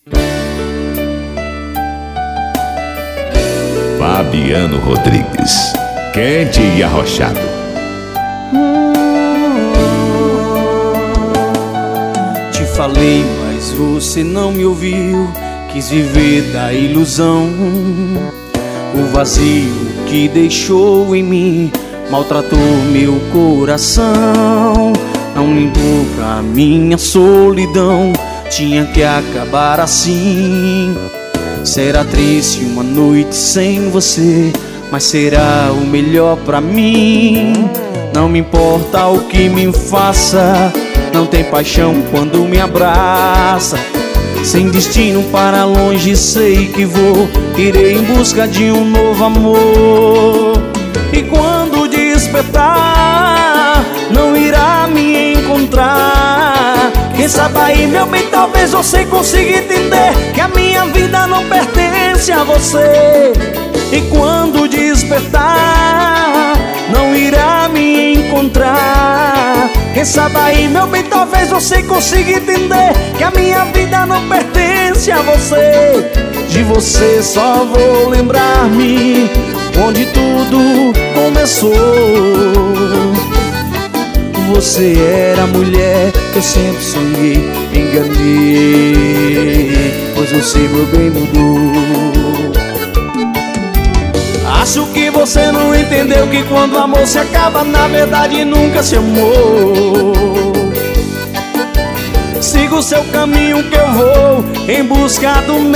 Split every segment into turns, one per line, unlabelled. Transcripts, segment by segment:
Fabiano Rodrigues, quente e arrochado.
Te falei, mas você não me ouviu. Quis viver da ilusão. O vazio que deixou em mim maltratou meu coração. Não limpou pra minha solidão. Tinha que acabar assim. Será triste uma noite sem você, mas será o melhor pra mim. Não me importa o que me faça, não tem paixão quando me abraça. Sem destino para longe sei que vou, irei em busca de um novo amor. E quando despertar, não irá me encontrar. Quem sabe aí, meu bem, talvez você consiga entender que a minha vida não pertence a você. E quando despertar, não irá me encontrar. Quem sabe aí, meu bem, talvez você consiga entender que a minha vida não pertence a você. De você só vou lembrar-me onde tudo começou. Você era a mulher que eu sempre sonhei, enganei, pois você, meu bem, mudou. Acho que você não entendeu que quando o amor se acaba, na verdade nunca se amou. Siga o seu caminho que eu vou em busca do meu.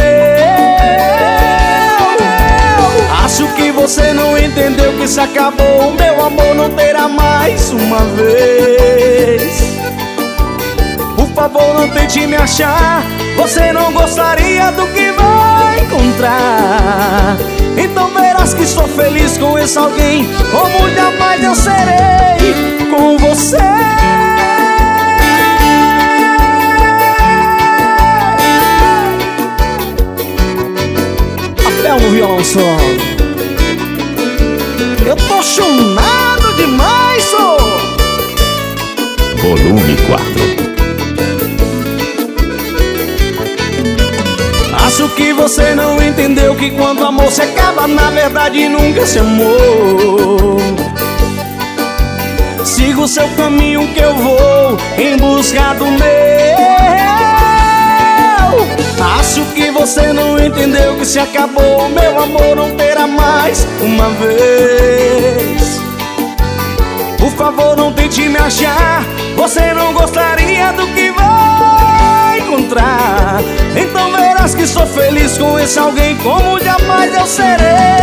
Acho que você não entendeu que se acabou, o meu amor não terá mais uma vez. Por favor, não tente me achar, você não gostaria do que vai encontrar. Então verás que sou feliz com esse alguém, como jamais eu serei com você. Papel no violão solo. Eu tô chumado demais, sou.
Volume 4.
Acho que você não entendeu que quando o amor se acaba, na verdade nunca se amou. Siga o seu caminho que eu vou em busca do meu. Acho que você não entendeu que se acabou, o meu amor não terá mais uma vez. Por favor, não tente me achar, você não gostaria do que vai encontrar. Então verás que sou feliz com esse alguém, como jamais eu serei.